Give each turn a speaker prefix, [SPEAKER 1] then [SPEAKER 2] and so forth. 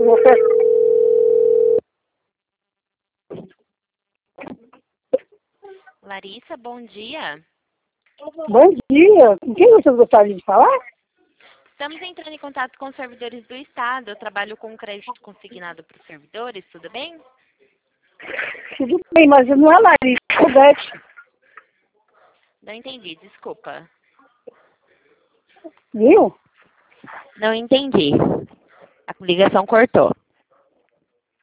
[SPEAKER 1] você.
[SPEAKER 2] Larissa, bom dia.
[SPEAKER 1] Bom dia. Com quem você gostaria de falar?
[SPEAKER 2] Estamos entrando em contato com os servidores do Estado. Eu trabalho com crédito consignado para os servidores, tudo bem?
[SPEAKER 1] Tudo bem, mas não é a Larissa, é a Beth.
[SPEAKER 2] Não entendi, desculpa.
[SPEAKER 1] Viu?
[SPEAKER 2] Não entendi. A ligação cortou.